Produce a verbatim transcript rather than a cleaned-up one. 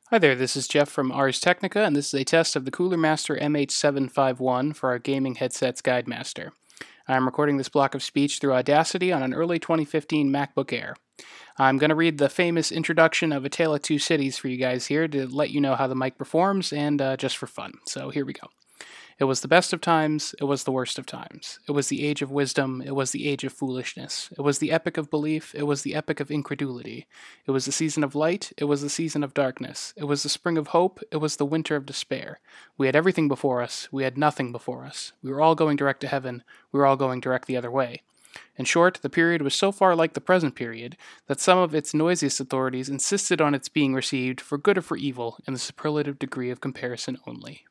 Hi there, this is Jeff from Ars Technica, and this is a test of the Cooler Master M H seven fifty-one for our Gaming Headsets Guide Master. I'm recording this block of speech through Audacity on an early twenty fifteen MacBook Air. I'm going to read the famous introduction of A Tale of Two Cities for you guys here to let you know how the mic performs and uh, just for fun. So here we go. It was the best of times, it was the worst of times. It was the age of wisdom, it was the age of foolishness. It was the epic of belief, it was the epic of incredulity. It was the season of light, it was the season of darkness. It was the spring of hope, it was the winter of despair. We had everything before us, we had nothing before us. We were all going direct to heaven, we were all going direct the other way. In short, the period was so far like the present period that some of its noisiest authorities insisted on its being received for good or for evil in the superlative degree of comparison only.